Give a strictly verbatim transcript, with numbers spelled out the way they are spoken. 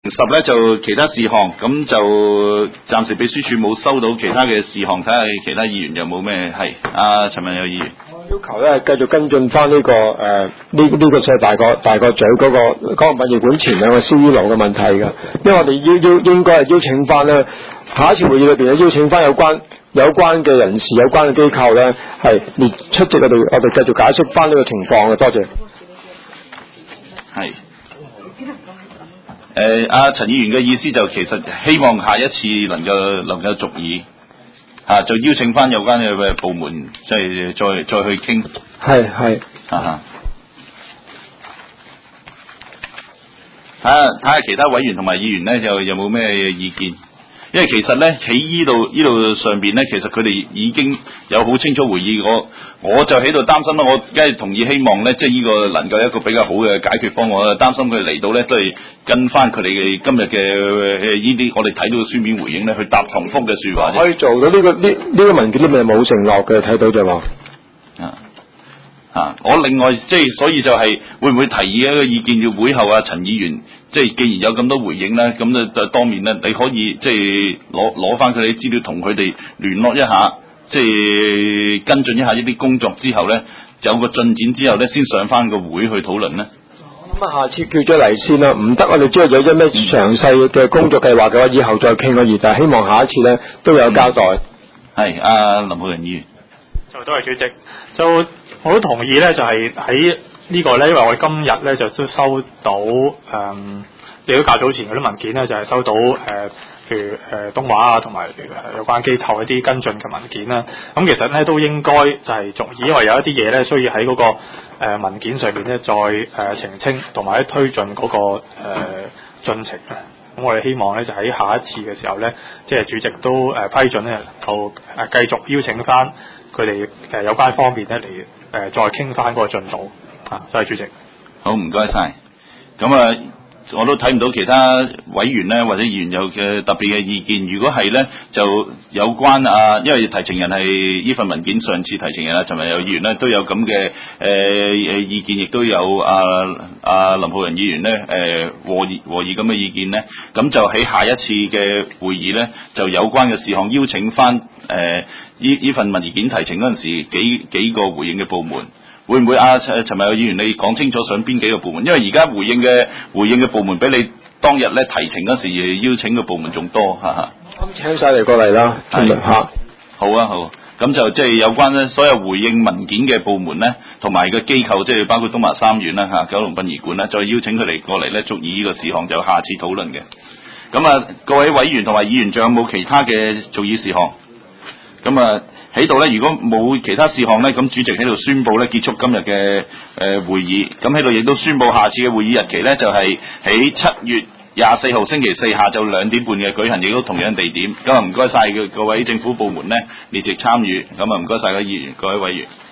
十咧就其他事項，咁就暫時秘書處冇收到其他嘅事項，睇下其他議員有冇咩係。阿陳文友議員， 我要求咧繼續跟進翻呢個誒呢呢個即大個大個咀嗰、那個嗰、那個殯儀館前兩個燒衣爐嘅問題㗎，因為我哋要要應該係邀請翻咧下一次會議裏邊咧邀請翻有關有關嘅人士、有關嘅機構咧係列出席我哋我哋繼續解釋翻呢個情況嘅，多謝。 係。誒阿陳議員嘅意思就其實希望下一次能夠能夠續議，啊就邀請翻有關嘅部門，即係再再去傾。 係係。 啊睇下睇下其他委員同埋議員咧，有有冇咩意見？因為其實咧喺依度依度上邊咧，其實佢哋已經有好清楚回議，我我就喺度擔心啦。我梗係同意希望咧，即係呢個能夠一個比較好嘅解決方案。我擔心佢嚟到咧都係跟翻佢哋嘅今日嘅呢啲我哋睇到嘅書面回應咧，去答重複嘅説話。 可以做到呢、這個呢呢、這個文件裏面係冇承諾嘅，睇到就話。 啊。啊！我另外即係所以就係會唔會提議一個意見，要會後啊陳議員即係既然有咁多回應咧，咁就當面咧你可以即係攞攞翻佢哋資料同佢哋聯絡一下，即係跟進一下呢啲工作之後咧，有個進展之後咧，先上翻個會去討論咧。 咁啊，下次叫咗嚟先啦，唔得我哋知道有啲咩詳細嘅工作計劃嘅話，以後再傾可以，但係希望下一次咧都有交代。 係阿、嗯、林浩仁議員， 就多謝主席就。我都同意咧，就係喺呢個咧，因為我哋今日咧就都收到誒，亦都較早前嗰啲文件咧，就係、是、收到誒、呃，譬如誒、呃、東華啊，同埋有關機構一啲跟進嘅文件啦。咁其實咧都應該就係續議，因為有一啲嘢咧需要喺嗰、那個、呃、文件上邊咧再誒、呃、澄清，同埋喺推進嗰、那個誒、呃、進程嘅。咁我哋希望咧就喺下一次嘅時候咧，即係主席都誒、呃、批准咧，就誒繼續邀請翻佢哋誒有關方面咧嚟。誒，再傾翻嗰個進度啊，多謝主席。 好，唔該晒。咁啊，我都睇唔到其他委員咧或者議員有嘅特別嘅意見。如果係咧，就有關啊，因為提呈人係呢份文件上次提呈人啊，陳文友議員咧都有咁嘅誒意見，亦都有啊啊林浩仁議員咧誒和議和議咁嘅意見咧。咁就喺下一次嘅會議咧，就有關嘅事項邀請翻誒。呃呢呢份文件提呈嗰陣時，幾幾個回應嘅部門，會唔會啊？陳文友議員，你講清楚想邊幾個部門？因為而家回應嘅回應嘅部門比你當日咧提呈嗰時邀請嘅部門仲多，哈哈。 咁請晒嚟過嚟啦，係嚇。 好啊好，咁就即係有關咧所有回應文件嘅部門咧，同埋個機構，即係包括東華三院啦嚇、九龍殯儀館啦，再邀請佢哋過嚟咧，續議呢個事項就下次討論嘅。咁啊，各位委員同埋議員，仲有冇其他嘅續議事項？咁啊喺度咧，如果冇其他事項咧，咁主席喺度宣布咧結束今日嘅誒會議。咁喺度亦都宣布下次嘅會議日期咧，就係喺七月廿四號星期四下晝兩點半嘅舉行，亦都同樣地點。咁啊唔該晒各位政府部門咧列席參與。咁啊唔該晒各位議員、各位委員。